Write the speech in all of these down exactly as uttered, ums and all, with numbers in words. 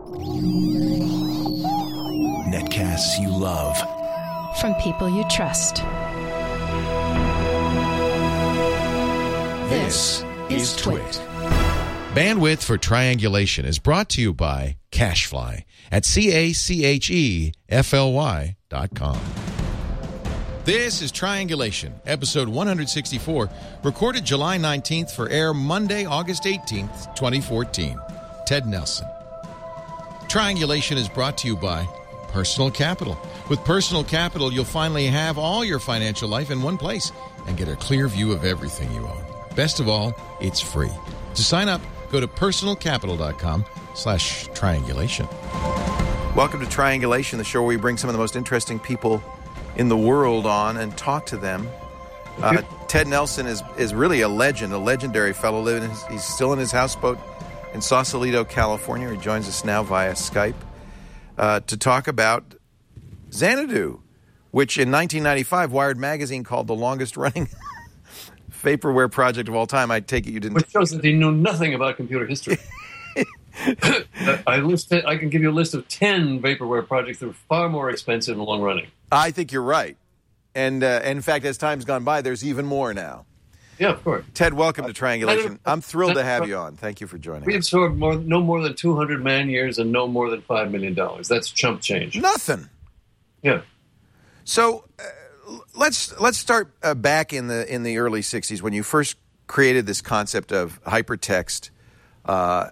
Netcasts you love. From people you trust. This is Twit. Bandwidth for Triangulation is brought to you by CacheFly at C A C H E F L Y dot com. This is Triangulation, episode one sixty-four, recorded July nineteenth for air Monday, August eighteenth, twenty fourteen. Ted Nelson. Triangulation is brought to you by Personal Capital. With Personal Capital, you'll finally have all your financial life in one place and get a clear view of everything you own. Best of all, it's free. To sign up, go to personalcapital.com slash triangulation. Welcome to Triangulation, the show where we bring some of the most interesting people in the world on and talk to them. Uh, Ted Nelson is, is really a legend, a legendary fellow. Living in his, he's still in his houseboat in Sausalito, California. He joins us now via Skype uh, to talk about Xanadu, which in nineteen ninety-five, Wired Magazine called the longest-running vaporware project of all time. I take it you didn't... Which shows that he knew nothing about computer history. I listed, I can give you a list of ten vaporware projects that were far more expensive and long-running. I think you're right. And, uh, and in fact, as time's gone by, there's even more now. Yeah, of course. Ted, welcome to Triangulation. I'm thrilled to have you on. Thank you for joining we us. We absorbed more, no more than two hundred man-years and no more than five million dollars. That's chump change. Nothing. Yeah. So uh, let's let's start uh, back in the in the early sixties when you first created this concept of hypertext. Uh,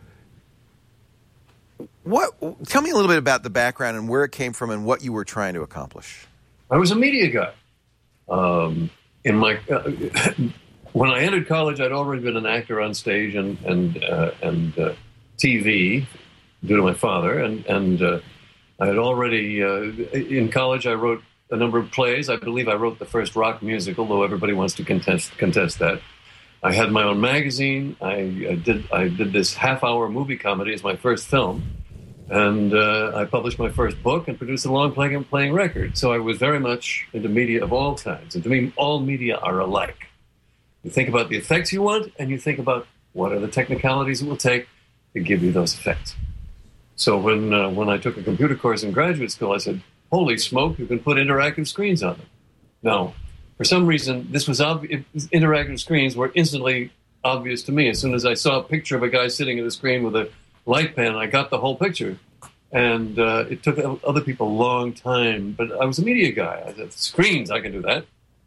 what? Tell me a little bit about the background and where it came from and what you were trying to accomplish. I was a media guy. Um, in my uh, when I entered college, I'd already been an actor on stage and and uh, and uh, T V due to my father, and and uh, I had already uh, in college. I wrote a number of plays. I believe I wrote the first rock musical, though everybody wants to contest contest that. I had my own magazine. I, I did I did this half-hour movie comedy as my first film, and uh, I published my first book and produced a long-playing playing record. So I was very much into media of all kinds. And to me, all media are alike. You think about the effects you want, and you think about what are the technicalities it will take to give you those effects. So when uh, when I took a computer course in graduate school, I said, holy smoke, you can put interactive screens on them. Now, for some reason, this was obvious. Interactive screens were instantly obvious to me. As soon as I saw a picture of a guy sitting at a screen with a light pen, I got the whole picture. And uh, it took other people a long time, but I was a media guy. I said, screens, I can do that.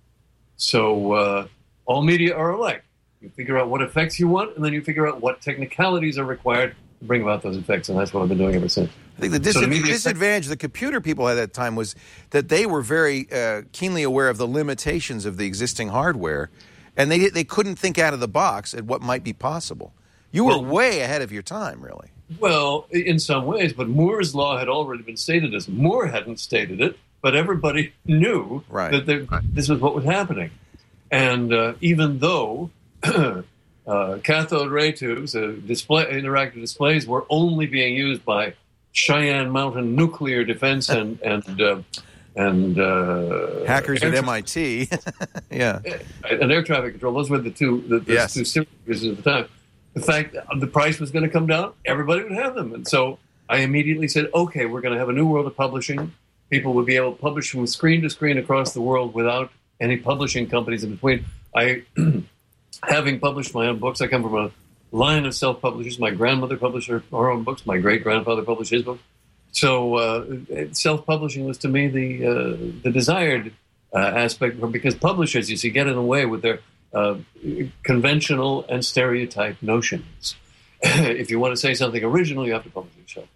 So uh, all media are alike. You figure out what effects you want, and then you figure out what technicalities are required to bring about those effects, and that's what I've been doing ever since. I think the dis- so the disadvantage the computer people had at that time was that they were very uh, keenly aware of the limitations of the existing hardware, and they they couldn't think out of the box at what might be possible. You were well, way ahead of your time, really. Well, in some ways, but Moore's law had already been stated as Moore hadn't stated it, but everybody knew right. that there, this was what was happening. And uh, even though uh, cathode ray tubes, uh, display, interactive displays, were only being used by Cheyenne Mountain Nuclear Defense and and uh, and uh, hackers at M I T, yeah, and air traffic control. Those were the two the, the yes. two series at the time. The fact that the price was going to come down, everybody would have them, and so I immediately said, "Okay, we're going to have a new world of publishing. People would be able to publish from screen to screen across the world without any publishing companies in between." I, having published my own books, I come from a line of self-publishers. My grandmother published her, her own books. My great-grandfather published his book. So uh, self-publishing was to me the uh, the desired uh, aspect, because publishers, you see, get in the way with their uh, conventional and stereotype notions. If you want to say something original, you have to publish it yourself.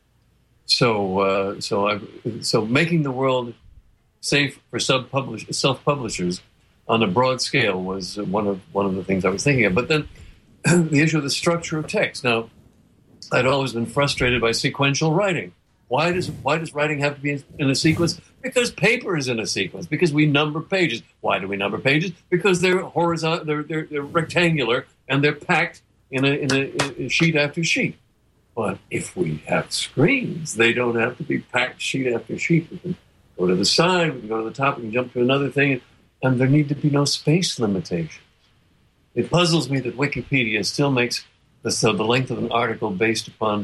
So, uh, so, I, so making the world safe for sub-publish, self-publishers on a broad scale was one of one of the things I was thinking of. But then the issue of the structure of text. Now, I'd always been frustrated by sequential writing. Why does why does writing have to be in a sequence? Because paper is in a sequence. Because we number pages. Why do we number pages? Because they're horizontal, they're they're, they're rectangular, and they're packed in a, in a in a sheet after sheet. But if we have screens, they don't have to be packed sheet after sheet. We can go to the side, we can go to the top, we can jump to another thing, and there need to be no space limitations. It puzzles me that Wikipedia still makes the, so the length of an article based upon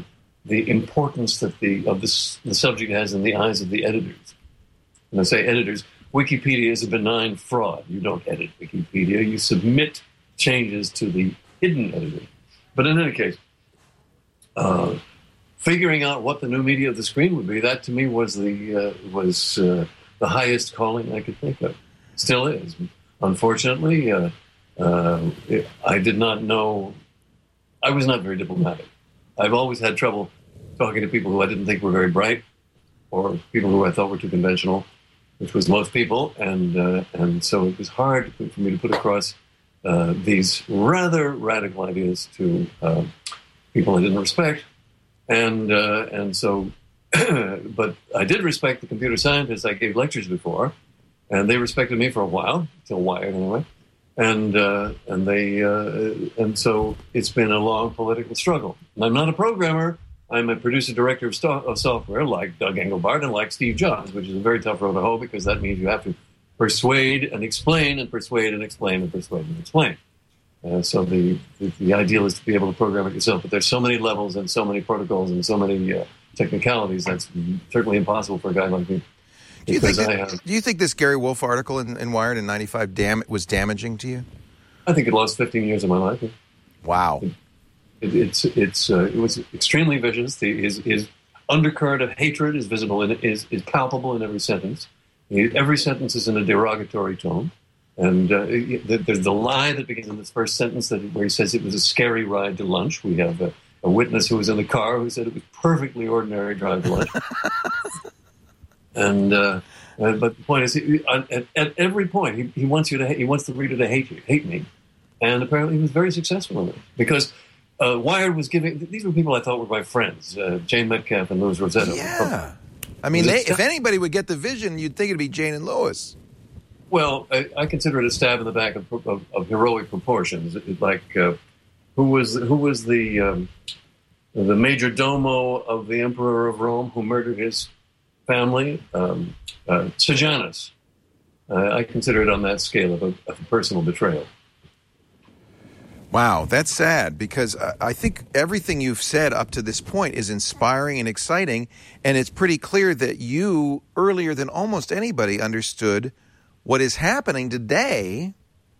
the importance that the of this the subject has in the eyes of the editors. When I say editors, Wikipedia is a benign fraud. You don't edit Wikipedia. You submit changes to the hidden editor. But in any case, uh, figuring out what the new media of the screen would be, that to me was the uh, was uh, the highest calling I could think of. Still is. Unfortunately, uh, uh, I did not know. I was not very diplomatic. I've always had trouble talking to people who I didn't think were very bright, or people who I thought were too conventional, which was most people, and uh, and so it was hard for me to put across uh, these rather radical ideas to uh, people I didn't respect, and uh, and so, but I did respect the computer scientists I gave lectures before, and they respected me for a while, till Wired anyway, and uh, and they uh, and so it's been a long political struggle. And I'm not a programmer. I'm a producer director of, sto- of software, like Doug Engelbart and like Steve Jobs, which is a very tough road to hoe because that means you have to persuade and explain and persuade and explain and persuade and explain. Uh, so the, the the ideal is to be able to program it yourself, but there's so many levels and so many protocols and so many uh, technicalities that's certainly impossible for a guy like me. Do you, think that, I have, do you think this Gary Wolf article in, in Wired in ninety-five dam- was damaging to you? I think it lost fifteen years of my life. Wow. It, it, it's it's uh, it was extremely vicious. The, his his undercurrent of hatred is visible and is is palpable in every sentence. Every sentence is in a derogatory tone, and uh, there's the lie that begins in this first sentence that where he says it was a scary ride to lunch. We have a, a witness who was in the car who said it was perfectly ordinary drive to lunch. And uh, uh, but the point is, he, at, at every point, he, he wants you to he wants the reader to hate you, hate me, and apparently he was very successful in it because uh, Wired was giving. These were people I thought were my friends, uh, Jane Metcalf and Louis Rossetto. Yeah, I mean, they, if anybody would get the vision, you'd think it'd be Jane and Louis. Well, I, I consider it a stab in the back of, of, of heroic proportions. It, like uh, who was who was the um, the major domo of the Emperor of Rome who murdered his family, um, uh, Sejanus. Uh, I consider it on that scale of a, of a personal betrayal. Wow, that's sad because I think everything you've said up to this point is inspiring and exciting, and it's pretty clear that you, earlier than almost anybody, understood what is happening today,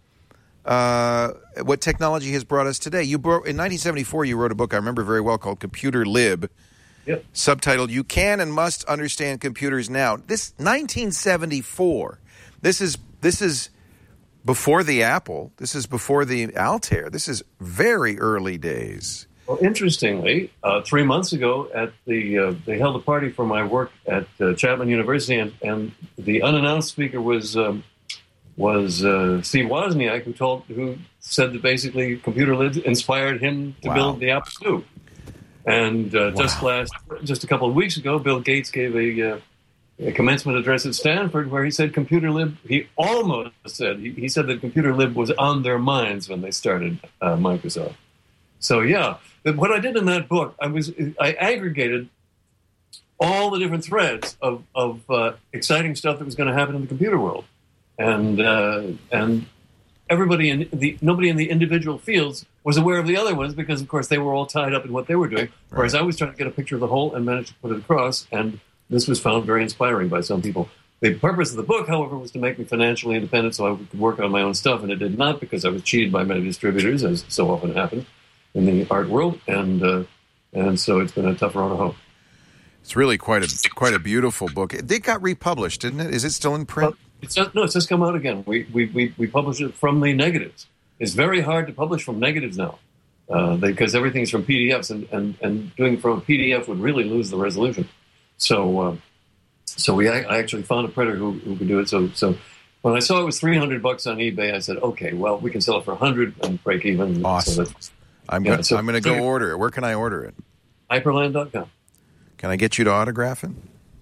uh, what technology has brought us today. You brought, in nineteen seventy-four, you wrote a book I remember very well called Computer Lib, Yep. subtitled, You Can and Must Understand Computers Now. This nineteen seventy-four. This is this is before the Apple. This is before the Altair. This is very early days. Well, interestingly, uh, three months ago, at the uh, they held a party for my work at uh, Chapman University, and, and the unannounced speaker was um, was uh, Steve Wozniak, who told who said that basically Computer Lib inspired him to Wow. build the Apple two. And uh, Wow. just last, just a couple of weeks ago, Bill Gates gave a, uh, a commencement address at Stanford where he said Computer Lib. He almost said he, he said that Computer Lib was on their minds when they started uh, Microsoft. So yeah, but what I did in that book, I was I aggregated all the different threads of of uh, exciting stuff that was going to happen in the computer world, and uh, and. Everybody in the nobody in the individual fields was aware of the other ones because, of course, they were all tied up in what they were doing. Whereas I was trying to get a picture of the whole and managed to put it across. And this was found very inspiring by some people. The purpose of the book, however, was to make me financially independent so I could work on my own stuff. And it did not because I was cheated by many distributors, as so often happens in the art world. And uh, and so it's been a tough road to hoe. It's really quite a quite a beautiful book. It got republished, didn't it? Is it still in print? Well, It's just, no, it's just come out again. We, we we we publish it from the negatives. It's very hard to publish from negatives now uh, because everything's from P D Fs, and, and, and doing it from a P D F would really lose the resolution. So uh, so we I actually found a printer who, who could do it. So so when I saw it was three hundred bucks on eBay, I said, okay, well we can sell it for a hundred and break even. Awesome. So I'm yeah, gonna, so, I'm going to go order it. Where can I order it? Hyperland dot com. Can I get you to autograph it?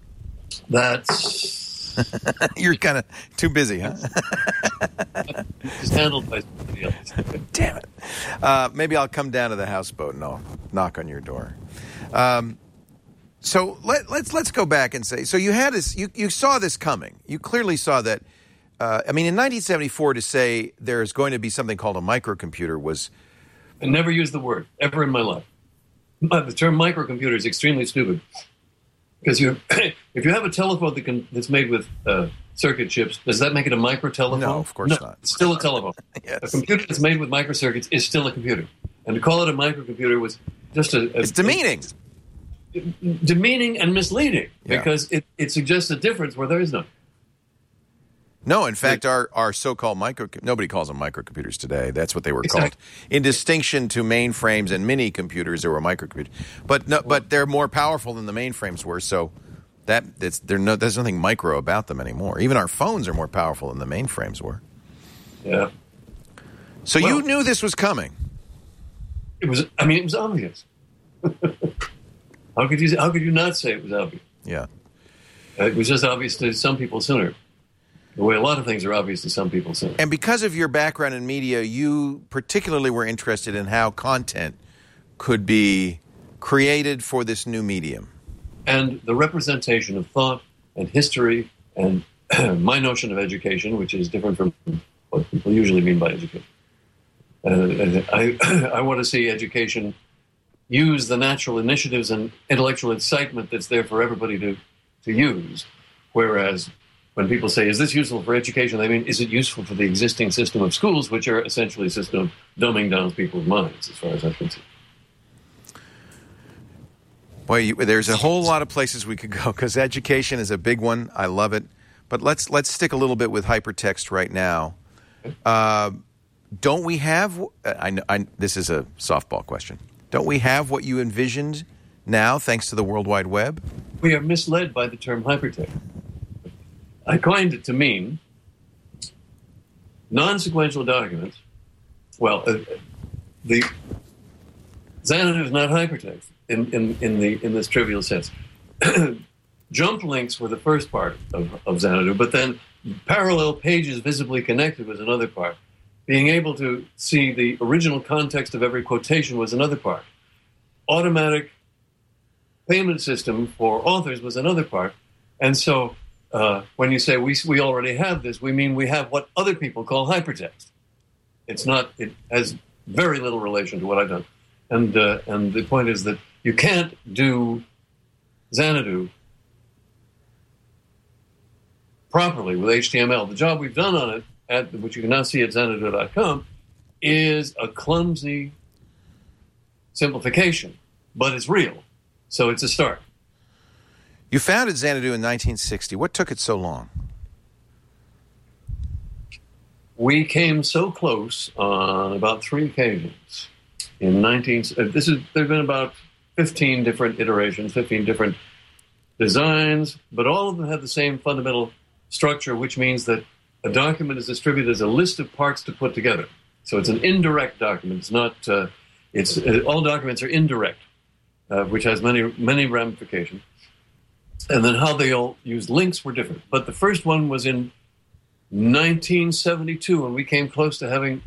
That's. You're kind of too busy, huh? It's handled by somebody else. Damn it. Uh, maybe I'll come down to the houseboat and I'll knock on your door. Um, so let, let's let's go back and say, so you had this, you, you saw this coming. You clearly saw that. Uh, I mean, in nineteen seventy-four, to say there's going to be something called a microcomputer was. I never used the word ever in my life. the term microcomputer is extremely stupid because you, if you have a telephone that can, that's made with uh, circuit chips, does that make it a micro telephone? No, of course no, not. It's still a telephone. Yes. A computer that's made with microcircuits is still a computer, and to call it a microcomputer was just a, a It's demeaning. a, demeaning and misleading Yeah. because it, it suggests a difference where there is none. No, in fact, our, our so-called micro nobody calls them microcomputers today. That's what they were Exactly. called, in distinction to mainframes and mini computers that were microcomputers. But no, but they're more powerful than the mainframes were. So that that's there no there's nothing micro about them anymore. Even our phones are more powerful than the mainframes were. Yeah, So Well- you knew this was coming. it was. I mean, it was obvious. How could you? How could you not say it was obvious? Yeah. Uh, It was just obvious to some people sooner. The way a lot of things are obvious to some people sooner. And because of your background in media, you particularly were interested in how content could be created for this new medium. And the representation of thought and history and my notion of education, which is different from what people usually mean by education. Uh, I, I want to see education use the natural initiatives and intellectual excitement that's there for everybody to, to use, whereas when people say, is this useful for education? They mean, is it useful for the existing system of schools, which are essentially a system of dumbing down people's minds, as far as I can see. Well, you, there's a whole lot of places we could go because education is a big one. I love it. But let's let's stick a little bit with hypertext right now. Uh, don't we have, I, know- I, this is a softball question, don't we have what you envisioned now thanks to the World Wide Web? We are misled by the term hypertext. I coined it to mean non-sequential documents. Well, uh, the Xanadu is not hypertext in, in, in the in this trivial sense. Jump links were the first part of, of Xanadu, but then parallel pages visibly connected was another part. Being able to see the original context of every quotation was another part. Automatic payment system for authors was another part. And so uh, when you say we we already have this, we mean we have what other people call hypertext. It's not, it has very little relation to what I've done. And, uh, and the point is that you can't do Xanadu properly with H T M L. The job we've done on it, at, which you can now see at Xanadu dot com, is a clumsy simplification, but it's real. So it's a start. You founded Xanadu in nineteen sixty. What took it so long? We came so close on about three occasions. In nineteen, uh, this is there have been about fifteen different iterations, fifteen different designs, but all of them have the same fundamental structure, which means that a document is distributed as a list of parts to put together. So it's an indirect document. It's not. Uh, it's uh, all documents are indirect, uh, which has many many ramifications. And then how they all use links were different. But the first one was in nineteen seventy-two, and we came close to having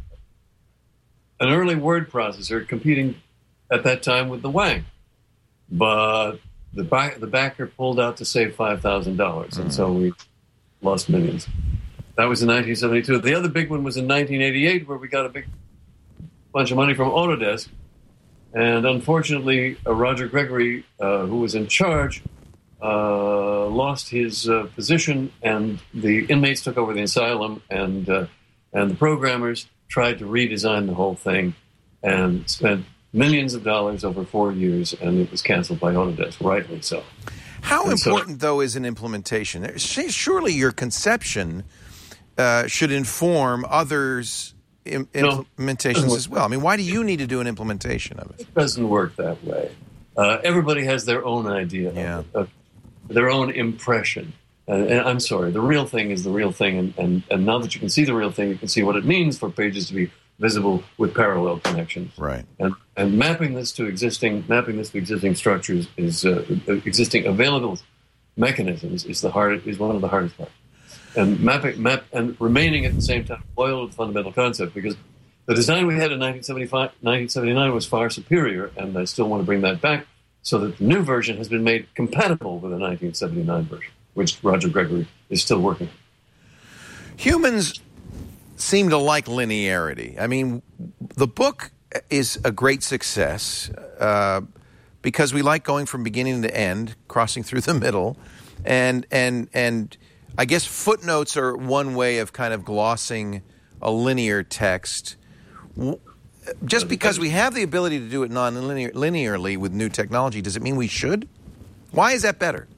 an early word processor competing at that time with the Wang. But the back, the backer pulled out to save five thousand dollars, and so we lost millions. That was in nineteen seventy-two. The other big one was in nineteen eighty-eight, where we got a big bunch of money from Autodesk. And unfortunately, uh, Roger Gregory, uh, who was in charge, uh, lost his uh, position, and the inmates took over the asylum, and uh, and the programmers tried to redesign the whole thing and spent millions of dollars over four years, and it was canceled by Autodesk, rightly so. How And so- important, though, is an implementation? Surely your conception uh, should inform others' im- No. implementations as well. I mean, why do you need to do an implementation of it? It doesn't work that way. Uh, everybody has their own idea, Yeah. of, it, of their own impression. Uh, and I'm sorry, the real thing is the real thing, and, and, and now that you can see the real thing, you can see what it means for pages to be visible with parallel connections. Right. And, and mapping this to existing mapping this to existing structures is uh, existing available mechanisms is the hard is one of the hardest parts. And mapping map and remaining at the same time loyal to the fundamental concept, because the design we had in nineteen seventy-five, nineteen seventy-nine was far superior, and I still want to bring that back so that the new version has been made compatible with the nineteen seventy-nine version, which Roger Gregory is still working on. Humans seem to like linearity. I mean, the book is a great success. Uh, because we like going from beginning to end, crossing through the middle, and and and I guess footnotes are one way of kind of glossing a linear text. Just because we have the ability to do it non-linear linearly with new technology, does it mean we should? Why is that better?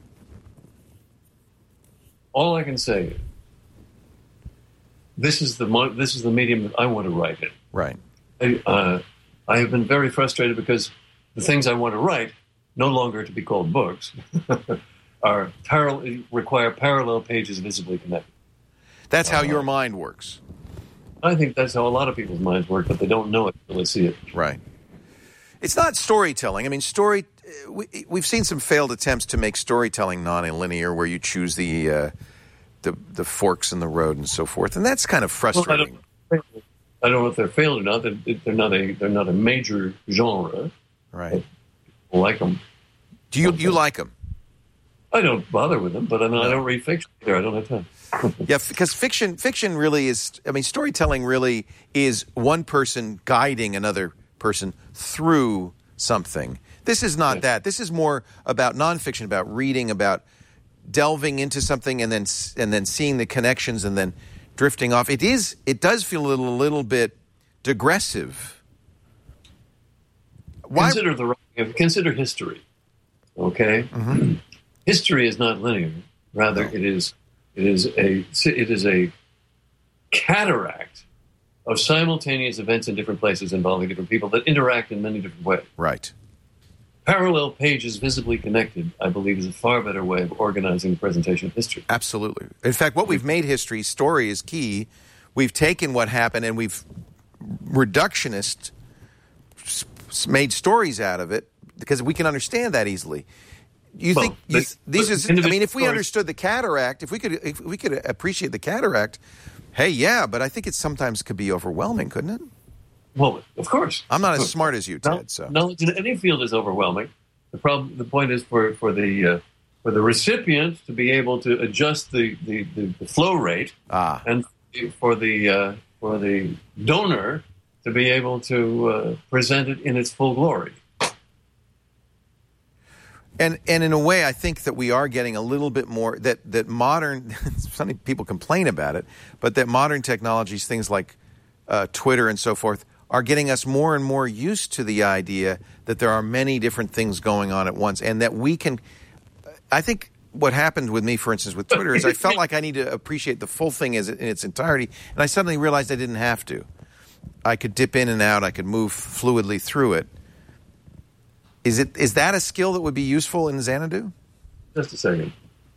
All I can say is, this is the mo- this is the medium that I want to write in. Right. I, uh, I have been very frustrated because the things I want to write, no longer to be called books, are parallel require parallel pages visibly connected. That's how uh, your mind works. I think that's how a lot of people's minds work, but they don't know it until they see it. Right. It's not storytelling. I mean, story. We, we've seen some failed attempts to make storytelling non-linear, where you choose the uh, the the forks in the road and so forth, and that's kind of frustrating. Well, I, don't, I don't know if they're failed or not. They're, they're not a they're not a major genre. Right. I like them. Do you you like them? I don't bother with them, but I, mean, I don't read fiction either. I don't have time. Yeah, because fiction fiction really is, I mean, storytelling really is one person guiding another person through something. This is not yeah. that. This is more about nonfiction, about reading, about delving into something and then and then seeing the connections and then drifting off. It is. It does feel a little, a little bit digressive. Why? Consider the consider history. Okay, mm-hmm. History is not linear. Rather, no. it is. It is a it is a cataract of simultaneous events in different places involving different people that interact in many different ways. Right. Parallel pages visibly connected, I believe, is a far better way of organizing the presentation of history. Absolutely. In fact, what we've made history, story is key. We've taken what happened and we've reductionist made stories out of it because we can understand that easily. You well, think you, this, these this, is? I mean, if we understood the cataract, if we could, if we could appreciate the cataract, hey, yeah. But I think it sometimes could be overwhelming, couldn't it? Well, of course. I'm not as smart as you, Ted. So knowledge in any field is overwhelming. The problem, the point is for for the uh, for the recipient to be able to adjust the the, the, the flow rate, ah. and for the uh, for the donor to be able to uh, present it in its full glory. And and in a way, I think that we are getting a little bit more, that, that modern, some people complain about it, but that modern technologies, things like uh, Twitter and so forth, are getting us more and more used to the idea that there are many different things going on at once, and that we can, I think what happened with me, for instance, with Twitter, is I felt like I need to appreciate the full thing as in its entirety, and I suddenly realized I didn't have to. I could dip in and out, I could move fluidly through it. Is it is that a skill that would be useful in Xanadu? Just a second.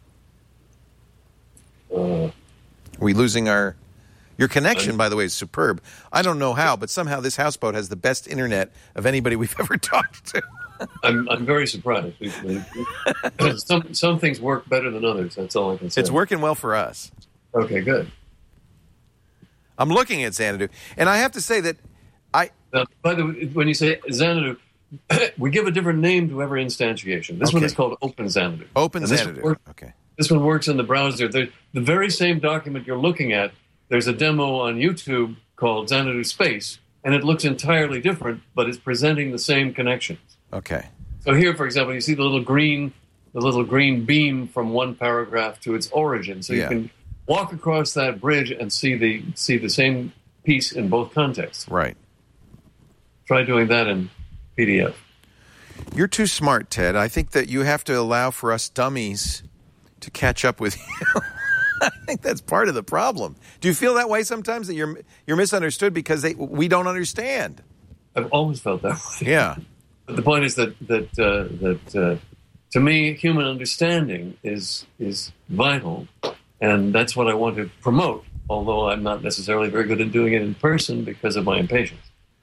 Uh, Are we losing our... Your connection, by the way, is superb. I don't know how, but somehow this houseboat has the best internet of anybody we've ever talked to. I'm I'm very surprised. some some things work better than others. That's all I can say. It's working well for us. Okay, good. I'm looking at Xanadu, and I have to say that I... Now, by the way, when you say Xanadu, we give a different name to every instantiation. This okay. one is called Open Xanadu. Open and Xanadu. Works, okay. This one works in the browser. The, the very same document you're looking at, there's a demo on YouTube called Xanadu Space, and it looks entirely different, but it's presenting the same connections. Okay. So here, for example, you see the little green, the little green beam from one paragraph to its origin. So you yeah. can walk across that bridge and see the see the same piece in both contexts. Right. Try doing that in P D F. You're too smart, Ted. I think that you have to allow for us dummies to catch up with you. I think that's part of the problem. Do you feel that way sometimes, that you're you're misunderstood because they, we don't understand? I've always felt that way. Yeah. But the point is that that uh, that uh, to me, human understanding is is vital, and that's what I want to promote. Although I'm not necessarily very good at doing it in person because of my impatience.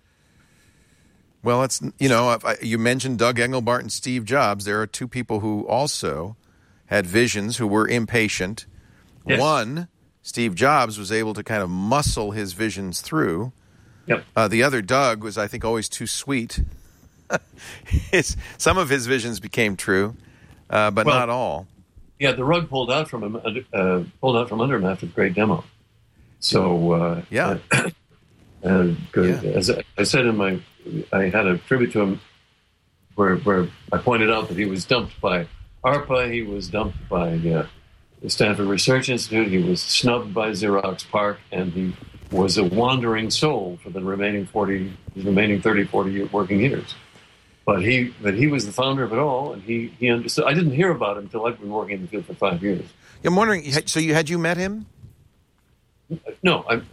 Well, it's, you know, you mentioned Doug Engelbart and Steve Jobs. There are two people who also had visions, who were impatient. Yes. One, Steve Jobs, was able to kind of muscle his visions through. Yep. Uh, the other, Doug, was, I think, always too sweet. his, some of his visions became true, uh, but well, not all. Yeah, the rug pulled out from him, uh, pulled out from under him after the great demo. So uh, yeah, uh, good. Yeah. As I said in my, I had a tribute to him where, where I pointed out that he was dumped by ARPA, he was dumped by uh, the Stanford Research Institute, he was snubbed by Xerox PARC, and he was a wandering soul for the remaining forty, the remaining thirty, forty year working years. But he, but he was the founder of it all, and he, he understood. I didn't hear about him until I'd been working in the field for five years. I'm wondering, so you had you met him? No, I,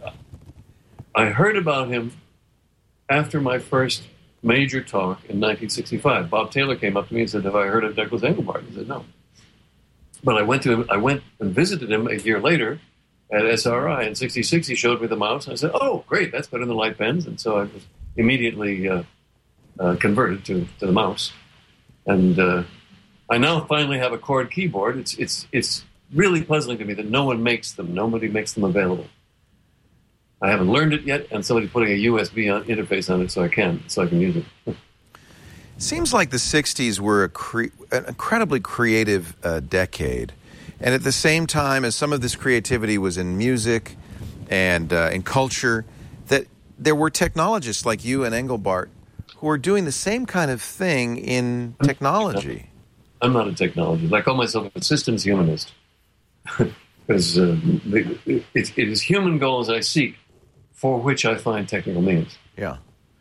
I heard about him after my first major talk in nineteen sixty-five. Bob Taylor came up to me and said, "Have I heard of Douglas Engelbart?" I said, "No." But I went to him. I went and visited him a year later at S R I. In sixty-six, he showed me the mouse. I said, "Oh, great! That's better than light pens." And so I was immediately uh, uh, converted to, to the mouse. And uh, I now finally have a cord keyboard. It's it's it's really puzzling to me that no one makes them. Nobody makes them available. I haven't learned it yet, and somebody's putting a U S B on, interface on it, so I can so I can use it. Seems like the sixties were a cre- an incredibly creative uh, decade. And at the same time as some of this creativity was in music and uh, in culture, that there were technologists like you and Engelbart who were doing the same kind of thing in technology. I'm not a technologist. I call myself a systems humanist. Because uh, it, it is human goals I seek for which I find technical means. Yeah.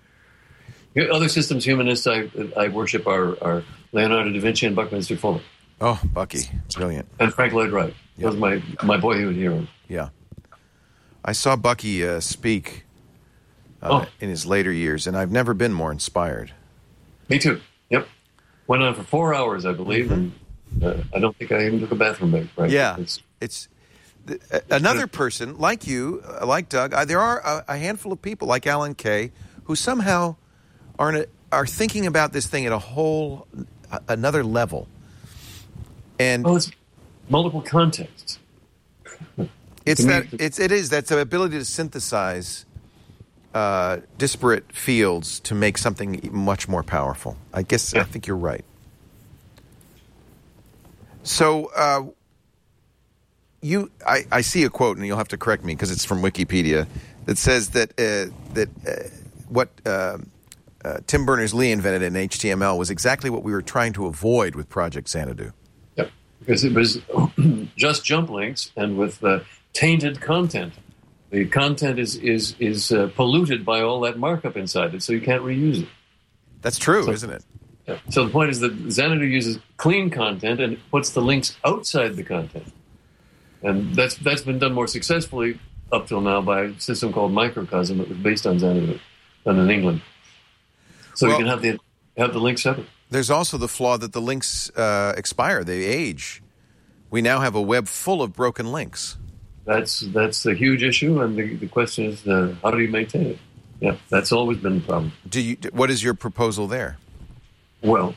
Other systems humanists I I worship are, are Leonardo da Vinci and Buckminster Fuller. Oh, Bucky. Brilliant. And Frank Lloyd Wright. That was my, my boyhood hero. Yeah. I saw Bucky uh, speak uh, oh. in his later years, and I've never been more inspired. Me too. Yep. Went on for four hours, I believe, mm-hmm. and uh, I don't think I even took a bathroom break. Right? Yeah. It's, it's th- another person, like you, uh, like Doug, uh, there are a, a handful of people, like Alan Kay, who somehow are, in a, are thinking about this thing at a whole, uh, another level. And oh, it's multiple contexts. It's that it's it is that's the ability to synthesize uh, disparate fields to make something much more powerful. I guess yeah. I think you're right. So uh, you, I, I see a quote, and you'll have to correct me because it's from Wikipedia, that says that uh, that uh, what uh, uh, Tim Berners-Lee invented in H T M L was exactly what we were trying to avoid with Project Xanadu. Yep, because it was just jump links and with uh, tainted content. The content is is is uh, polluted by all that markup inside it, so you can't reuse it. That's true, so, isn't it? Yeah. So the point is that Xanadu uses clean content and puts the links outside the content, and that's that's been done more successfully up till now by a system called Microcosm that was based on Xanadu, done in England. So well, you can have the have the links separate. There's also the flaw that the links uh, expire; they age. We now have a web full of broken links. That's that's a huge issue, and the, the question is, uh, how do you maintain it? Yeah, that's always been the problem. Do you? What is your proposal there? Well,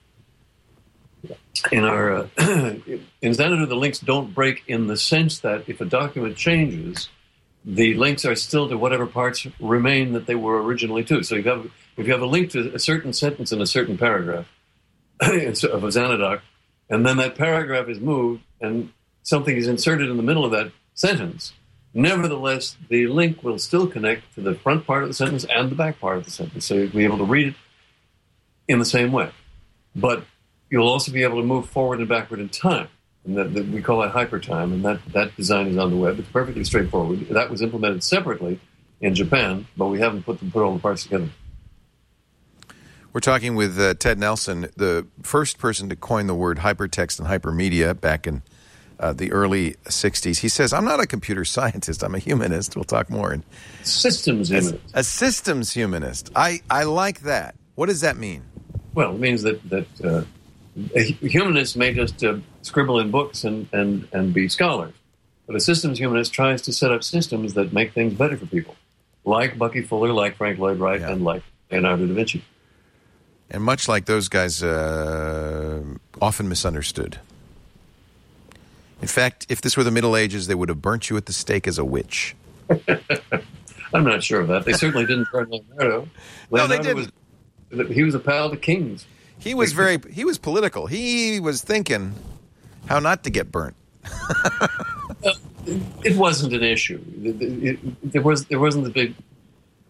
in our uh, in Xanadu, the links don't break in the sense that if a document changes, the links are still to whatever parts remain that they were originally to. So you have if you have a link to a certain sentence in a certain paragraph of a Xanadoc, and then that paragraph is moved and something is inserted in the middle of that sentence, nevertheless, the link will still connect to the front part of the sentence and the back part of the sentence. So you'll be able to read it in the same way. But you'll also be able to move forward and backward in time. And that, that we call that hypertime, and that, that design is on the web. It's perfectly straightforward. That was implemented separately in Japan, but we haven't put them put all the parts together. We're talking with uh, Ted Nelson, the first person to coin the word hypertext and hypermedia back in uh, the early sixties. He says, I'm not a computer scientist. I'm a humanist. We'll talk more. In, systems humanist. A, a systems humanist. I, I like that. What does that mean? Well, it means that, that uh, a humanist may just uh, scribble in books and, and, and be scholars. But a systems humanist tries to set up systems that make things better for people, like Bucky Fuller, like Frank Lloyd Wright, yeah. and like Leonardo da Vinci. And much like those guys, uh, often misunderstood. In fact, if this were the Middle Ages, they would have burnt you at the stake as a witch. I'm not sure of that. They certainly didn't burn Leonardo. Leonardo no, they didn't. Was, he was a pal of the kings. He was very, he was political. He was thinking how not to get burnt. uh, it wasn't an issue. It, it, it, there was, there wasn't the big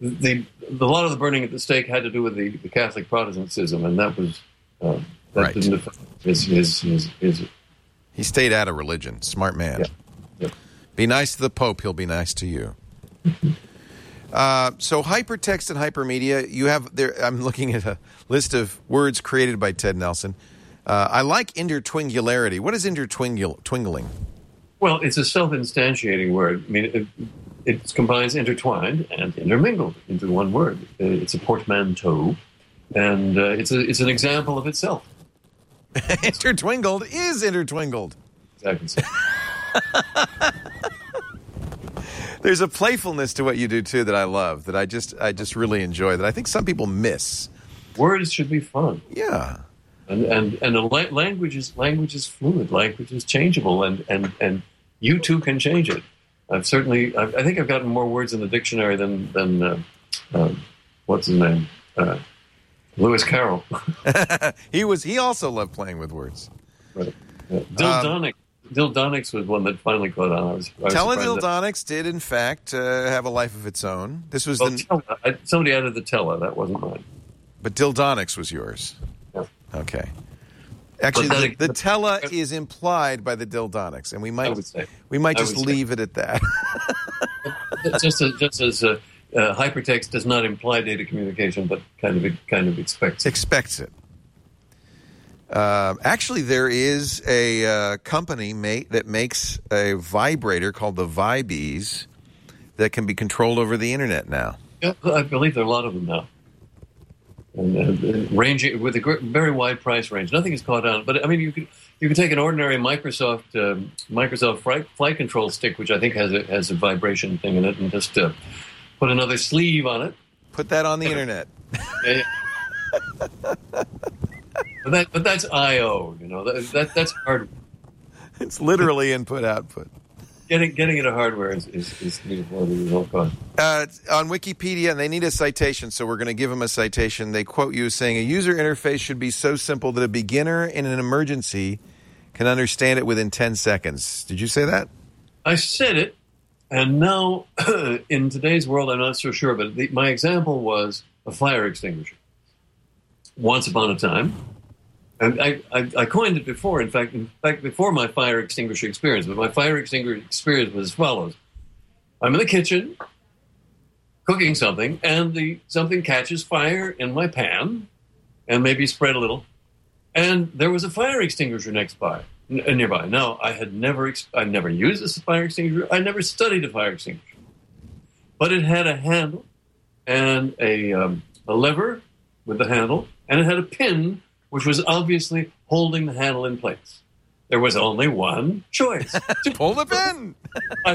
the, the a lot of the burning at the stake had to do with the, the Catholic Protestantism, and that was uh, that Right. didn't affect his his, his his He stayed out of religion. Smart man. Yeah. Yeah. Be nice to the Pope. He'll be nice to you. uh, so hypertext and hypermedia, you have there. I'm looking at a list of words created by Ted Nelson. Uh, I like intertwingularity. What is intertwingling? Well, it's a self-instantiating word. I mean, it, it combines intertwined and intermingled into one word. Uh, It's a portmanteau, and uh, it's a it's an example of itself. Intertwingled is intertwingled. Exactly. So. There's a playfulness to what you do too that I love. That I just I just really enjoy. That I think some people miss. Words should be fun. Yeah. And and and the la- language is language is fluid. Language is changeable, and and and you too can change it. I've certainly. I've, I think I've gotten more words in the dictionary than than uh, uh, what's his name, uh, Lewis Carroll. he was. He also loved playing with words. Right. Uh, Dildonics. Um, Dildonics was one that finally caught on. I was, I was Teledildonics did, in fact, uh, have a life of its own. This was oh, the. tele, I, somebody added the tele. That wasn't mine. But Dildonics was yours. Yeah. Okay. Actually, that, the, the tele is implied by the Dildonics, and we I might would say. we might I just would say. leave it at that. just as, just as uh, uh, hypertext does not imply data communication, but kind of kind of expects it. Expects it. Uh, actually, there is a uh, company ma- that makes a vibrator called the Vibes that can be controlled over the internet now. Yeah, I believe there are a lot of them now. And, and, and ranging with a gr- very wide price range. Nothing is caught on, but I mean, you could you could take an ordinary Microsoft um, Microsoft flight, flight control stick, which I think has a has a vibration thing in it, and just uh, put another sleeve on it. Put that on the internet. Yeah, yeah. but that but that's I O. You know that, that that's hard. It's literally input output. Getting getting into hardware is is, is beautiful. It all cost. Uh, on Wikipedia, and they need a citation, so we're going to give them a citation. They quote you as saying, a user interface should be so simple that a beginner in an emergency can understand it within ten seconds. Did you say that? I said it, and now in today's world, I'm not so sure, but the, my example was a fire extinguisher. Once upon a time, and I, I, I coined it before. In fact, in fact, before my fire extinguisher experience, but my fire extinguisher experience was as follows: I'm in the kitchen cooking something, and the something catches fire in my pan, and maybe spread a little, and there was a fire extinguisher next by n- nearby. Now, I had never ex- I never used a fire extinguisher. I never studied a fire extinguisher, but it had a handle and a um, a lever with the handle, and it had a pin which was obviously holding the handle in place. There was only one choice. Pull the pin. I,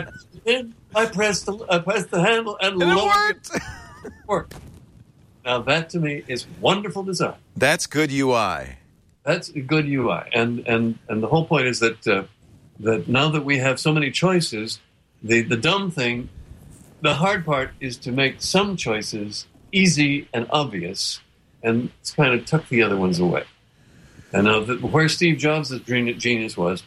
I pressed the I pressed the handle and, And it lowered worked. It. It worked. Now that to me is wonderful design. That's good U I. That's a good U I, and and and the whole point is that uh, that now that we have so many choices, the the dumb thing, the hard part is to make some choices easy and obvious, and it's kind of tuck the other ones away. And now, the, where Steve Jobs' genius was,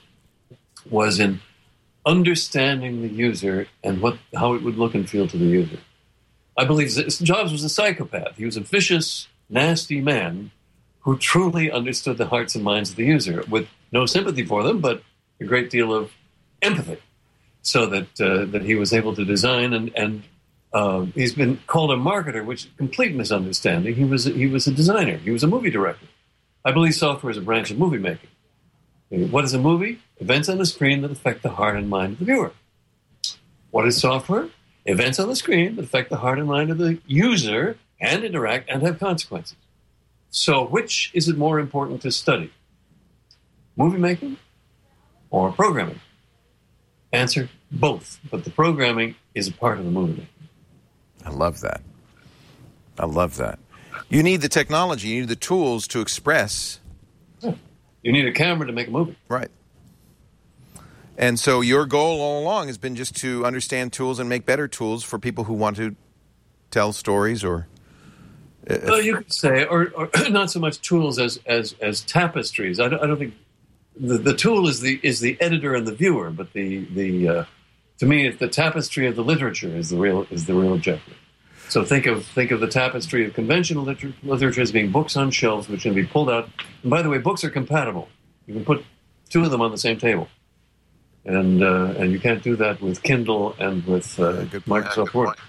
was in understanding the user and what how it would look and feel to the user. I believe Jobs was a psychopath. He was a vicious, nasty man who truly understood the hearts and minds of the user, with no sympathy for them, but a great deal of empathy, so that uh, that he was able to design and and. Uh, he's been called a marketer, which is a complete misunderstanding. He was he was a designer. He was a movie director. I believe software is a branch of movie making. What is a movie? Events on the screen that affect the heart and mind of the viewer. What is software? Events on the screen that affect the heart and mind of the user and interact and have consequences. So which is it more important to study? Movie making or programming? Answer, both. But the programming is a part of the movie making. I love that. I love that. You need the technology, you need the tools to express. Yeah. You need a camera to make a movie. Right. And so your goal all along has been just to understand tools and make better tools for people who want to tell stories or... Uh, well, you could say, or, or not so much tools as as, as tapestries. I don't, I don't think... The, the tool is the is the editor and the viewer, but the... the uh, to me, the tapestry of the literature is the real is the real objective. So think of think of the tapestry of conventional liter- literature as being books on shelves, which can be pulled out. And by the way, books are compatible. You can put two of them on the same table, and uh, and you can't do that with Kindle and with uh, Good point. Microsoft Good Word. point.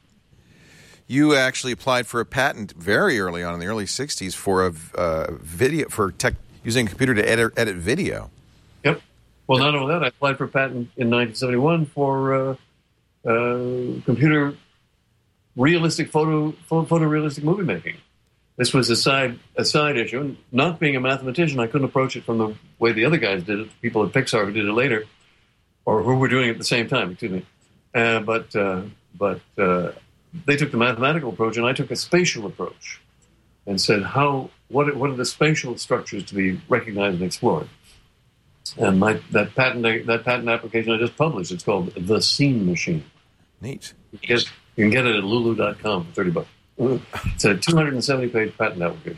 You actually applied for a patent very early on in the early sixties for a uh, video for tech using a computer to edit, edit video. Yep. Well, not only that, I applied for a patent in nineteen seventy-one for uh, uh, computer realistic photo, photo photorealistic movie making. This was a side a side issue. And not being a mathematician, I couldn't approach it from the way the other guys did it. People at Pixar who did it later, or who were doing it at the same time. Excuse me. Uh, but uh, but uh, they took the mathematical approach, and I took a spatial approach, and said how what what are the spatial structures to be recognized and explored. And my that patent that patent application I just published. It's called The Scene Machine. Neat. You can get, you can get it at lulu dot com for thirty bucks. It's a two hundred seventy page patent application.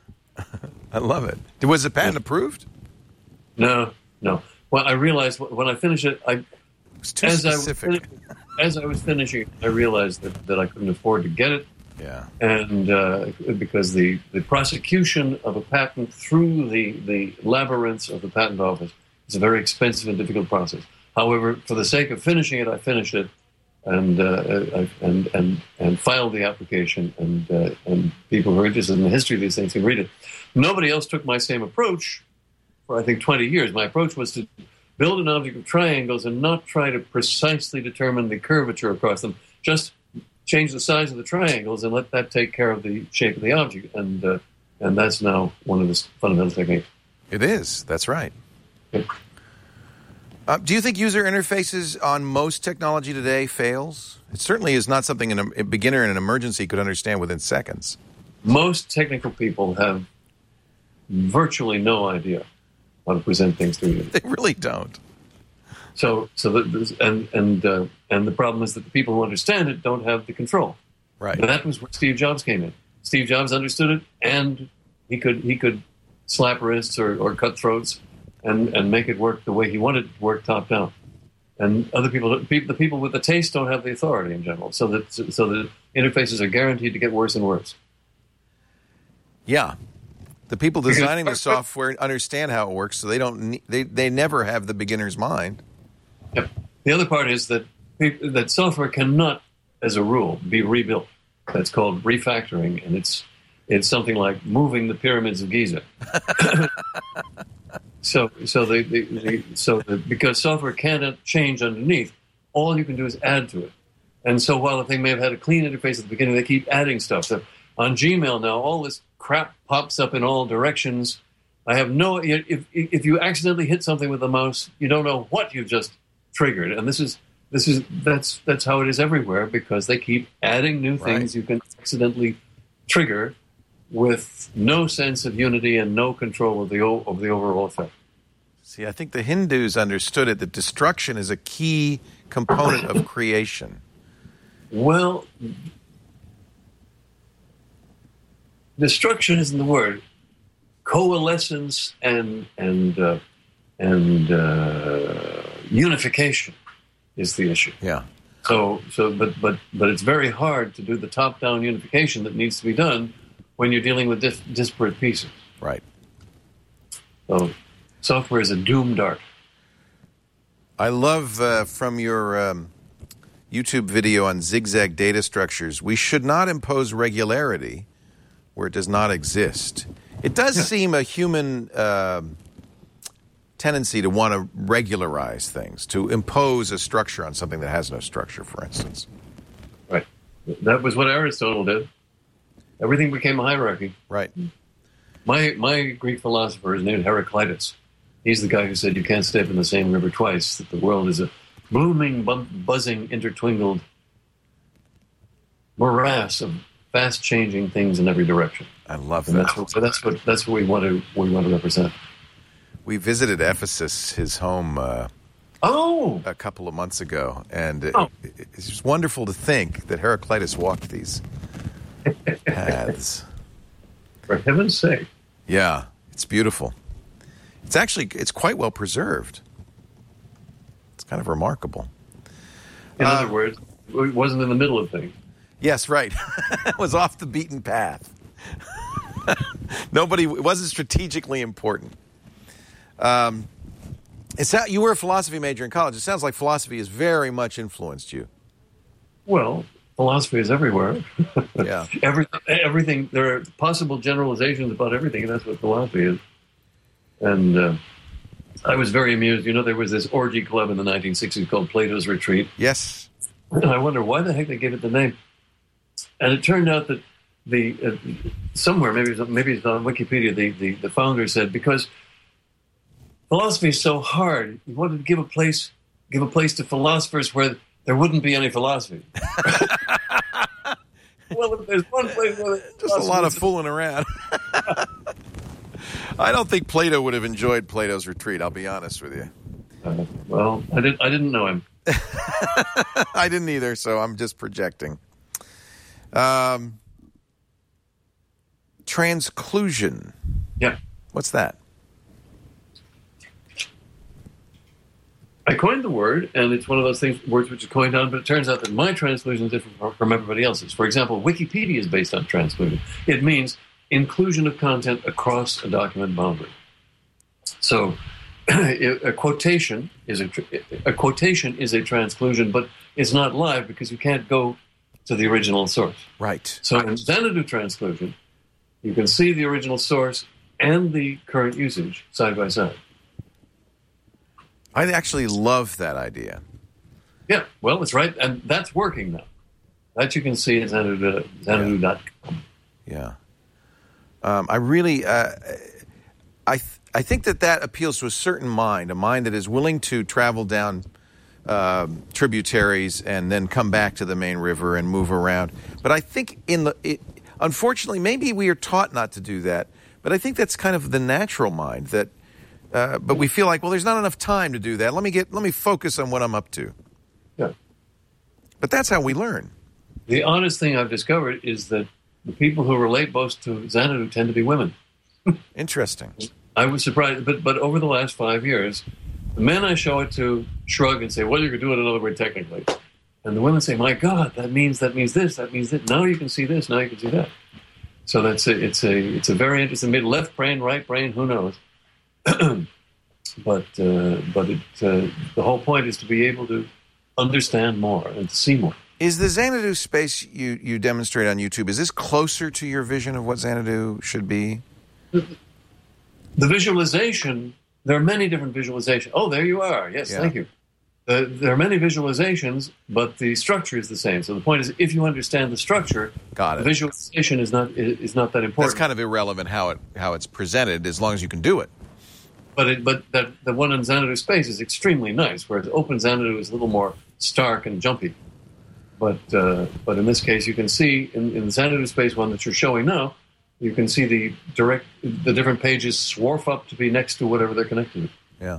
I love it. Was the patent approved? No, no. Well, I realized when I finished it, I It's too as specific. I was fin- as I was finishing, I realized that, that I couldn't afford to get it, Yeah. and uh, because the, the prosecution of a patent through the, the labyrinths of the patent office is a very expensive and difficult process. However, for the sake of finishing it, I finished it, and uh, I, and and and filed the application, and uh, and people who are interested in the history of these things can read it. Nobody else took my same approach for I think twenty years. My approach was to build an object of triangles and not try to precisely determine the curvature across them. Just change the size of the triangles and let that take care of the shape of the object. And uh, and that's now one of the fundamental techniques. It is. That's right. Yep. Uh, do you think user interfaces on most technology today fails? It certainly is not something an, a beginner in an emergency could understand within seconds. Most technical people have virtually no idea how to present things to you. They really don't. So, so the, and and uh, and the problem is that the people who understand it don't have the control. Right. And that was where Steve Jobs came in. Steve Jobs understood it, and he could he could slap wrists or, or cut throats, and, and make it work the way he wanted it to work top down. And other people, the people with the taste, don't have the authority in general. So that so the interfaces are guaranteed to get worse and worse. Yeah. The people designing the software understand how it works, so they don't. Ne- they they never have the beginner's mind. Yep. The other part is that people, that software cannot, as a rule, be rebuilt. That's called refactoring, and it's it's something like moving the pyramids of Giza. so so the, the, the so the, because software cannot change underneath, all you can do is add to it. And so while the thing may have had a clean interface at the beginning, they keep adding stuff. So on Gmail now, all this crap pops up in all directions. I have no. If if you accidentally hit something with the mouse, you don't know what you just triggered. And this is this is that's that's how it is everywhere, because they keep adding new things Right. you can accidentally trigger with no sense of unity and no control of the o- of the overall effect. See, I think the Hindus understood it, that destruction is a key component of creation. Well, destruction isn't the word. Coalescence and and uh, and uh, unification is the issue. Yeah. So so, but but but it's very hard to do the top-down unification that needs to be done when you're dealing with dis- disparate pieces. Right. So, software is a doomed art. I love uh, from your um, YouTube video on zigzag data structures, we should not impose regularity where it does not exist. It does seem a human uh, tendency to want to regularize things, to impose a structure on something that has no structure, for instance. Right. That was what Aristotle did. Everything became a hierarchy. Right. My my Greek philosopher is named Heraclitus. He's the guy who said you can't step in the same river twice, that the world is a blooming, bu- buzzing, intertwinkled morass of fast-changing things in every direction. I love And that. that's what, so that's what that's what we want to we want to represent. We visited Ephesus, his home, uh, Oh, a couple of months ago, and it, Oh. it's just wonderful to think that Heraclitus walked these paths. for heaven's sake! Yeah, it's beautiful. It's actually, it's quite well preserved. It's kind of remarkable. In Uh, other words, it wasn't in the middle of things. Yes, right. It was off the beaten path. Nobody, it wasn't strategically important. Um, it's how, you were a philosophy major in college. It sounds like philosophy has very much influenced you. Well, philosophy is everywhere. Yeah. Every, everything, there are possible generalizations about everything, and that's what philosophy is. And uh, I was very amused. You know, there was this orgy club in the nineteen sixties called Plato's Retreat. Yes. And I wonder why the heck they gave it the name. And it turned out that the uh, somewhere, maybe it's, maybe it's on Wikipedia, the, the, the founder said, because philosophy is so hard, he wanted to give a place give a place to philosophers where there wouldn't be any philosophy. Well, if there's one place where just a lot of fooling around. I don't think Plato would have enjoyed Plato's Retreat, I'll be honest with you. Uh, well, I, did, I didn't know him. I didn't either, so I'm just projecting. Um, transclusion. Yeah. What's that? I coined the word, and it's one of those things, words which are coined on, but it turns out that my transclusion is different from, from everybody else's. For example, Wikipedia is based on transclusion. It means inclusion of content across a document boundary. So a quotation is a, a quotation is a transclusion, but it's not live because you can't go to the original source. Right. So in Xanadu transclusion, you can see the original source and the current usage side by side. I actually love that idea. Yeah, well, it's right, and that's working now. That you can see at Xanadu, Xanadu dot com. Yeah. Um, I really, uh, I th- I think that that appeals to a certain mind, a mind that is willing to travel down uh, tributaries and then come back to the main river and move around. But I think in the, it, unfortunately, maybe we are taught not to do that. But I think that's kind of the natural mind that, uh, but we feel like, well, there's not enough time to do that. Let me get, let me focus on what I'm up to. Yeah. But that's how we learn. The honest thing I've discovered is that the people who relate most to Xanadu tend to be women. Interesting. I was surprised, but but over the last five years, the men I show it to shrug and say, well, you could do it another way technically. And the women say, my God, that means that means this, that means that. Now you can see this, now you can see that. So that's a, it's a it's a very interesting, maybe left brain, right brain, who knows. but uh, but it, uh, the whole point is to be able to understand more and to see more. Is the Xanadu space you, you demonstrate on YouTube, is this closer to your vision of what Xanadu should be? The visualization, there are many different visualizations. Oh, there you are. Yes, Yeah. thank you. Uh, there are many visualizations, but the structure is the same. So the point is, if you understand the structure, Got the it. visualization is not is not that important. That's kind of irrelevant how it how it's presented, as long as you can do it. But it, but that the one in Xanadu space is extremely nice, whereas open Xanadu is a little more stark and jumpy. But uh, but in this case, you can see in, in the Xanadu space one that you're showing now, you can see the direct the different pages swarf up to be next to whatever they're connected to. Yeah.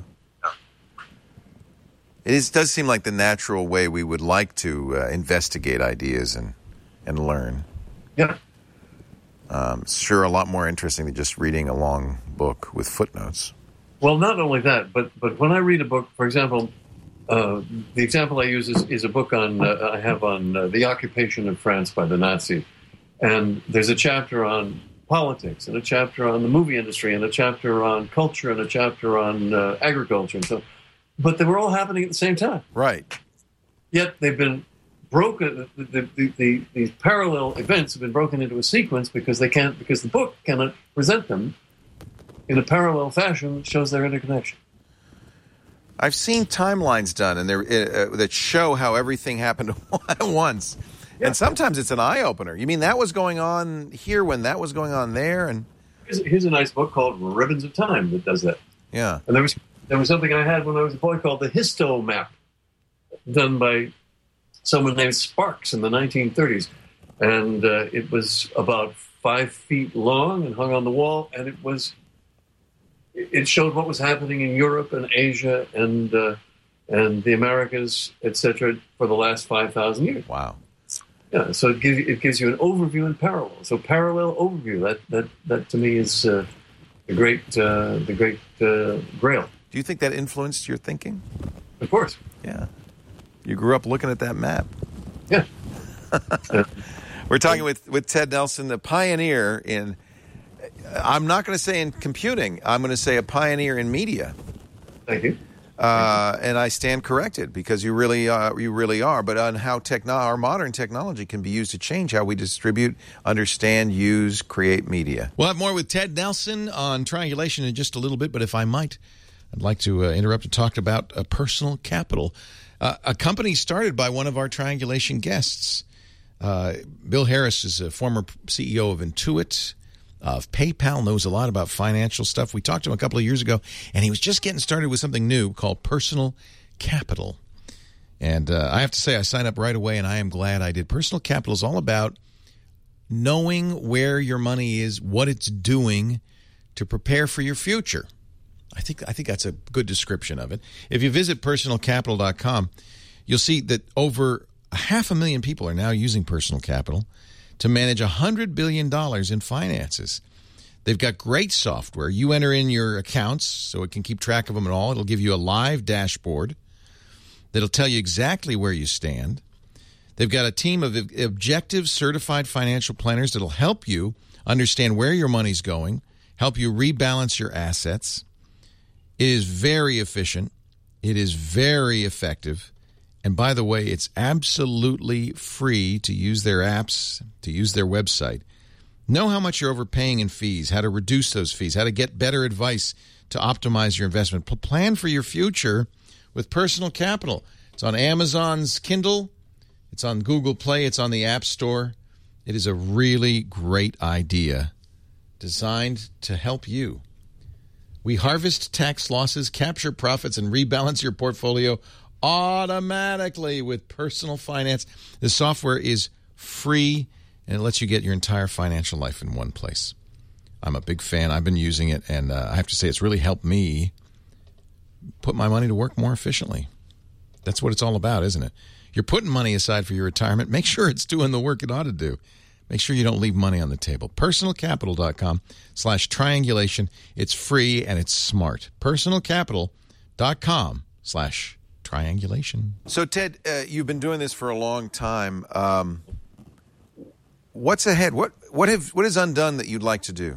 It is, does seem like the natural way we would like to uh, investigate ideas and, and learn. Yeah. Um, sure, a lot more interesting than just reading a long book with footnotes. Well, not only that, but but when I read a book, for example, uh, the example I use is, is a book on uh, I have on uh, the occupation of France by the Nazis, and there's a chapter on politics, and a chapter on the movie industry, and a chapter on culture, and a chapter on uh, agriculture, and so. But they were all happening at the same time. Right. Yet they've been broken. The, the, the, the, these parallel events have been broken into a sequence because they can't because the book cannot present them in a parallel fashion that shows their interconnection. I've seen timelines done and they're, uh, that show how everything happened at once. Yeah. And sometimes it's an eye-opener. You mean that was going on here when that was going on there? And here's, here's a nice book called Ribbons of Time that does that. Yeah. And there was there was something I had when I was a boy called the Histo Map, done by someone named Sparks in the nineteen thirties. And uh, it was about five feet long and hung on the wall, and it was it showed what was happening in Europe and Asia and uh, and the Americas, et cetera, for the last five thousand years. Wow. Yeah, so it gives you, it gives you an overview in parallel. So parallel overview, that that that to me is uh, the great uh, the great uh, grail. Do you think that influenced your thinking? Of course. Yeah. You grew up looking at that map. Yeah. We're talking with, with Ted Nelson, the pioneer in, I'm not going to say in computing, I'm going to say a pioneer in media. Thank you. Uh, and I stand corrected because you really, uh, you really are. But on how techno- our modern technology can be used to change how we distribute, understand, use, create media. We'll have more with Ted Nelson on triangulation in just a little bit. But if I might, I'd like to uh, interrupt to talk about uh, Personal Capital, uh, a company started by one of our triangulation guests. Uh, Bill Harris is a former C E O of Intuit. Of PayPal, knows a lot about financial stuff. We talked to him a couple of years ago, and he was just getting started with something new called Personal Capital. And uh, I have to say, I signed up right away, and I am glad I did. Personal Capital is all about knowing where your money is, what it's doing to prepare for your future. I think I think that's a good description of it. If you visit personal capital dot com, you'll see that over half a million people are now using Personal Capital to manage one hundred billion dollars in finances. They've got great software. You enter in your accounts so it can keep track of them and all. It'll give you a live dashboard that'll tell you exactly where you stand. They've got a team of objective certified financial planners that'll help you understand where your money's going, help you rebalance your assets. It is very efficient. It is very effective. And by the way, it's absolutely free to use their apps, to use their website. Know how much you're overpaying in fees, how to reduce those fees, how to get better advice to optimize your investment. Plan for your future with Personal Capital. It's on Amazon's Kindle. It's on Google Play. It's on the App Store. It is a really great idea designed to help you. We harvest tax losses, capture profits, and rebalance your portfolio automatically with Personal Finance. The software is free, and it lets you get your entire financial life in one place. I'm a big fan. I've been using it, and uh, I have to say it's really helped me put my money to work more efficiently. That's what it's all about, isn't it? You're putting money aside for your retirement. Make sure it's doing the work it ought to do. Make sure you don't leave money on the table. personal capital dot com slash triangulation. It's free, and it's smart. personal capital dot com slash triangulation. So, Ted, uh, you've been doing this for a long time. Um, what's ahead? What what have what is undone that you'd like to do?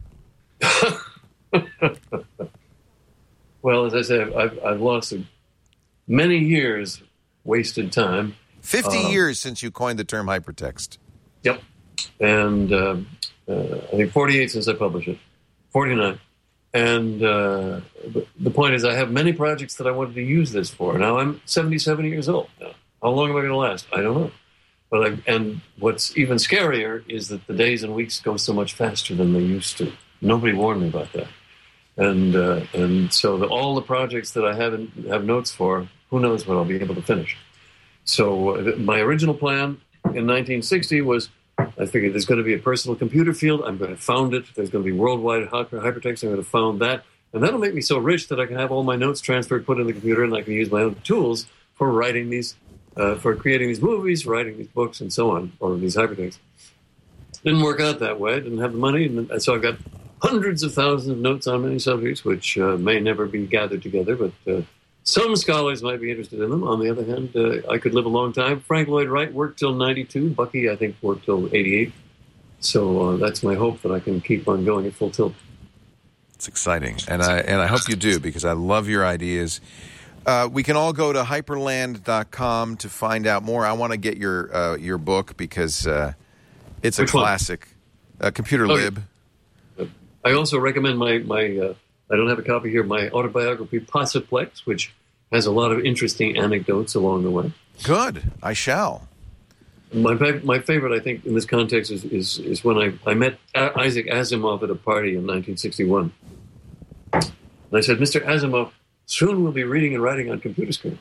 Well, as I said, I've, I've lost many years wasted time. Fifty um, years since you coined the term hypertext. Yep, and uh, uh, I think forty-eight since I published it. forty-nine. And uh, the point is, I have many projects that I wanted to use this for. Now I'm seventy-seven years old. Now, how long am I going to last? I don't know. But I, and what's even scarier is that the days and weeks go so much faster than they used to. Nobody warned me about that. And uh, and so the, all the projects that I have in, have notes for, who knows what I'll be able to finish. So uh, my original plan in nineteen sixty was, I figured there's going to be a personal computer field. I'm going to found it. There's going to be worldwide hypertext. I'm going to found that. And that'll make me so rich that I can have all my notes transferred, put in the computer, and I can use my own tools for writing these, uh, for creating these movies, writing these books, and so on, or these hypertexts. Didn't work out that way. I didn't have the money. And so I've got hundreds of thousands of notes on many subjects, which uh, may never be gathered together, but uh, some scholars might be interested in them. On the other hand, uh, I could live a long time. Frank Lloyd Wright worked till ninety-two. Bucky, I think, worked till eighty-eight. So uh, that's my hope, that I can keep on going at full tilt. It's exciting, and I and I hope you do, because I love your ideas. Uh, we can all go to hyperland dot com to find out more. I want to get your uh, your book, because uh, it's a Which one? classic. Uh, Computer Oh, Lib. yeah. I also recommend my, my uh, I don't have a copy here, my autobiography, Possiplex, which has a lot of interesting anecdotes along the way. Good. I shall. My my favorite, I think, in this context is is, is when I, I met Isaac Asimov at a party in nineteen sixty-one. And I said, Mister Asimov, soon we'll be reading and writing on computer screen.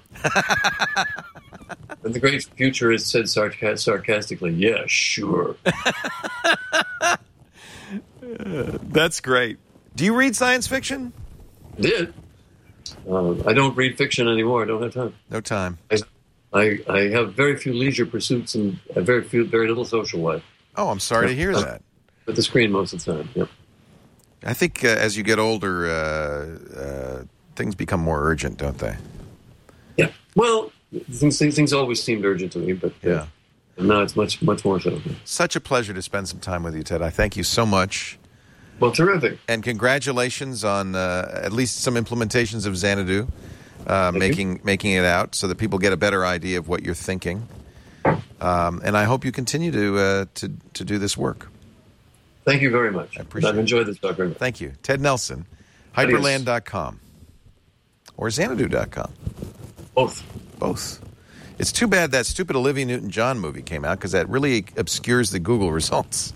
And the great futurist said sarc- sarcastically, yeah, sure. That's great. Do you read science fiction? Did. Uh, I don't read fiction anymore. I don't have time. No time. I, I, I have very few leisure pursuits and a very few, very little social life. Oh, I'm sorry to hear that. At the screen most of the time, yep. I think uh, as you get older, uh, uh, things become more urgent, don't they? Yeah. Well, things, things, things always seemed urgent to me, but uh, Yeah. And now it's much, much more so. Such a pleasure to spend some time with you, Ted. I thank you so much. Well, terrific. And congratulations on uh, at least some implementations of Xanadu, uh, making you. making it out so that people get a better idea of what you're thinking. Um, and I hope you continue to uh, to to do this work. Thank you very much. I appreciate I've it. enjoyed this talk very much. Thank you. Ted Nelson, hyperland dot com or Xanadu dot com. Both. Both. It's too bad that stupid Olivia Newton-John movie came out because that really obscures the Google results.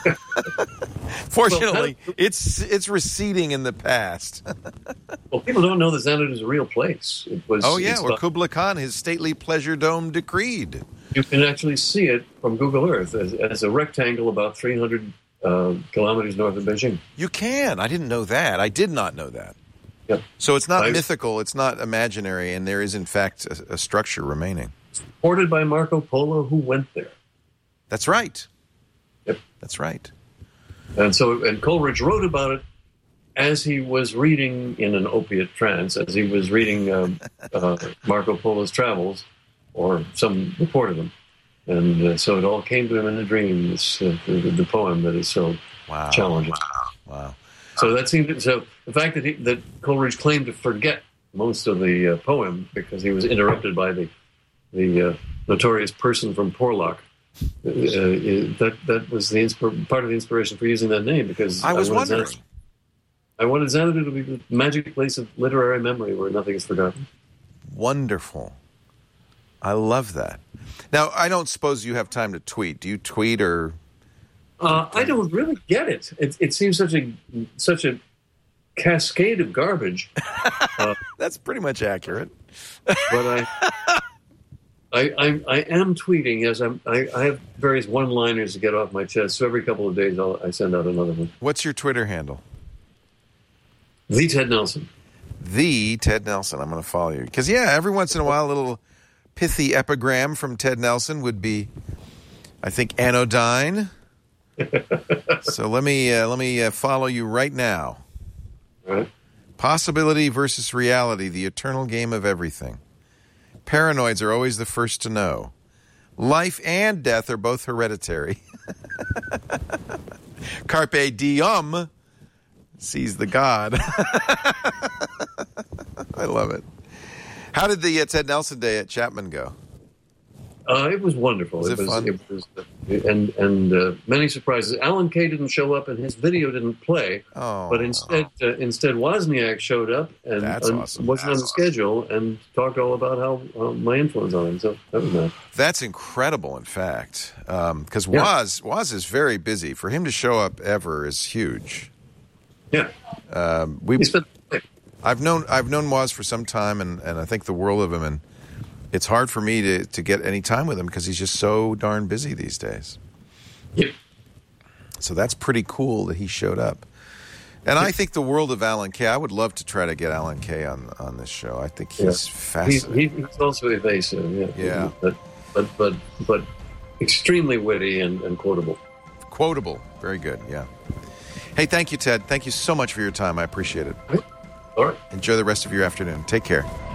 Fortunately, well, it's it's receding in the past. Well, people don't know that Xanadu is a real place. It was. Oh, yeah, where about, Kubla Khan, his stately pleasure dome decreed. You can actually see it from Google Earth as, as a rectangle about three hundred uh, kilometers north of Beijing. You can. I didn't know that. I did not know that. Yep. So it's not I, mythical, it's not imaginary, and there is, in fact, a, a structure remaining. Reported by Marco Polo, who went there. That's right. Yep. That's right. And so, and Coleridge wrote about it as he was reading in an opiate trance, as he was reading um, uh, Marco Polo's travels, or some report of them. And uh, so it all came to him in a dream, this, uh, the, the poem that is so wow. challenging. Wow. Wow. So that seemed so. The fact that he, that Coleridge claimed to forget most of the uh, poem because he was interrupted by the the uh, notorious person from Porlock. Uh, that that was the insp- part of the inspiration for using that name because I was I wondering. Xanadu, I wanted Xanadu to be the magic place of literary memory where nothing is forgotten. Wonderful. I love that. Now, I don't suppose you have time to tweet. Do you tweet or? Uh, I don't really get it. It, it seems such a such a cascade of garbage. Uh, That's pretty much accurate. but I, I, I, I am tweeting. Yes, I'm. I, I have various one-liners to get off my chest. So every couple of days, I'll, I send out another one. What's your Twitter handle? The Ted Nelson. The Ted Nelson. I'm going to follow you because yeah, every once in a while, a little pithy epigram from Ted Nelson would be, I think, anodyne. So let me uh, let me uh, follow you right now. All right. Possibility versus reality, the eternal game of everything. Paranoids are always the first to know. Life and death are both hereditary. Carpe diem sees the god. I love it. How did the uh, Ted Nelson Day at Chapman go? Uh, it was wonderful. Was it was, fun? It was, uh, and and uh, many surprises. Alan Kay didn't show up, and his video didn't play. Oh, but instead, uh, instead Wozniak showed up and, That's and awesome. wasn't That's on the schedule and talked all about how uh, my influence on him. So that was nice. That's incredible, in fact, because um, Yeah. Woz Woz is very busy. For him to show up ever is huge. Yeah, Um, we he spent. I've known I've known Woz for some time, and, and I think the world of him. And it's hard for me to, to get any time with him because he's just so darn busy these days. Yep. So that's pretty cool that he showed up. And I think the world of Alan Kay. I would love to try to get Alan Kay on on this show. I think he's Yeah. He's, fascinating. he, he's also evasive. Yeah. Yeah. But but but, but extremely witty and, and quotable. Quotable. Very good. Yeah. Hey, thank you, Ted. Thank you so much for your time. I appreciate it. All right. Enjoy the rest of your afternoon. Take care.